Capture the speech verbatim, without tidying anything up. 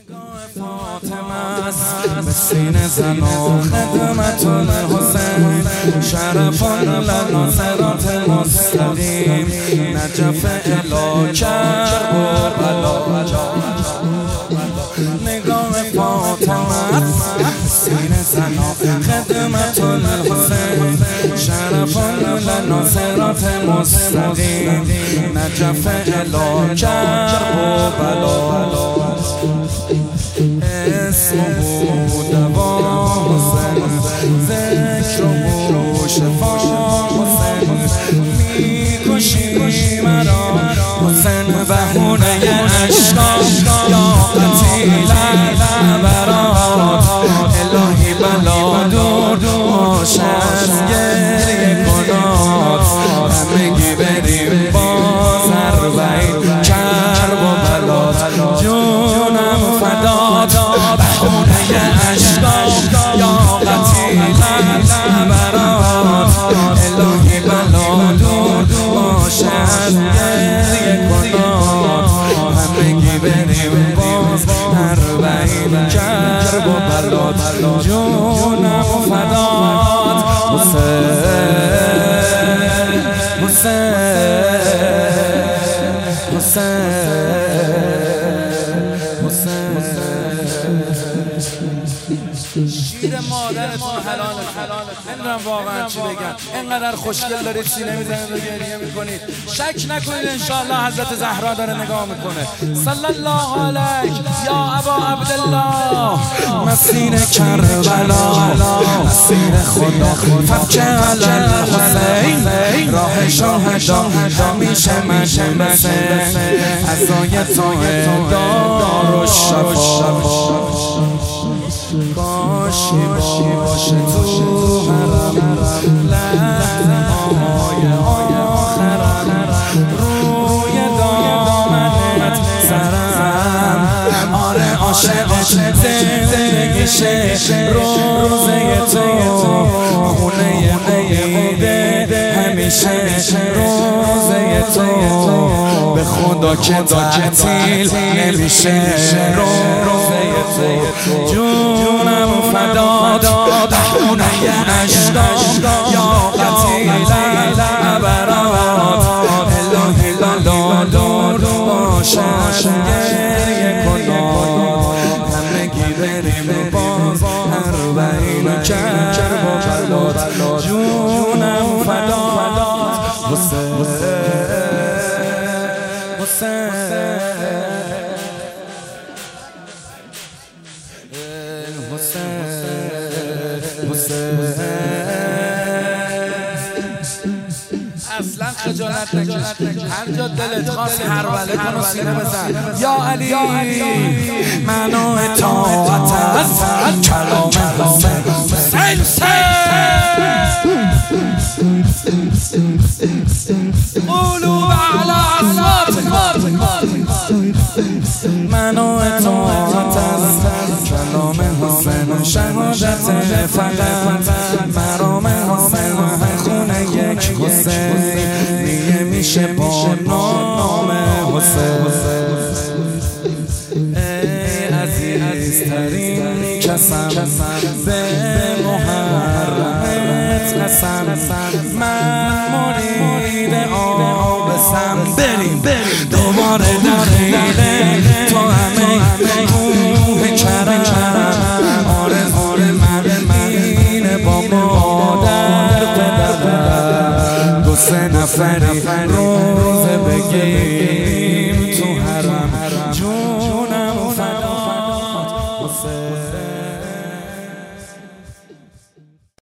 فاطمه است به سینه زن و خدمت الحسین شرف لنا صراط مستقیم نجف الی کرب و بلا نگاه فاطمه است به سینه زن و خدمت الحسین شرف لنا صراط مستقیم نجف الی کرب و بلا اسمه دوا حسین ذکره شفا حسین میکشی مرا حسین بهونه عشقا یا قتیل برات الهی بلا دور باشه از گریه کنات همگی بریم باز اربعین کرب و بلات جونم فدات بهونه عشقا یا قتیل برات الهی بلا دور باشه از گریه کنات همگی بریم باز اربعین کرب و بلات جونم فدات حسین حسین حسین شیر مادرتون حلال حلال نمیدونم واقعا چی بگم اینقدر خوشگل دارید سینه میزنید و گریه میکنید شک نکنید انشاءالله حضرت زهرا داره نگاه میکنه صلی الله علیک یا ابا عبدالله مسیر کربلا مسیر خدا فبکه علی الحسین راه شهدا همیشه مجلسه عزای تو دار و شفا باشی باشه تو حرم لحظه های آخرم روی دامنت سرم آره عاشق زندگیشه روزه تو خونه نیده همیشه روزه تو به خدا که تعطیل نمیشه روزه تو جونم فدات بهونه عشقا یا قتیل برات الهی بلا دور باشه گریه کنات همگی بریم باز اربعین کرب و بلات جونم فدات حسین حسین اصلا خجالت نکش هر جا دلت خواست هر وله کن و سینه بزن یا علی منو اطاعت از کلام حسین قولوا علی اصواتکم منو اطاعت از کلام حسین شهادت فقط مرام حسین خونه یک حسین دیگه میشه با نام حسین ای عزیزترین کسم به محرمت قسم من مرید آبسم بریم دوباره دخیله تو همه روح کرم آرزوی من اینه با مادر پدر دو سه نفری روزه بگیر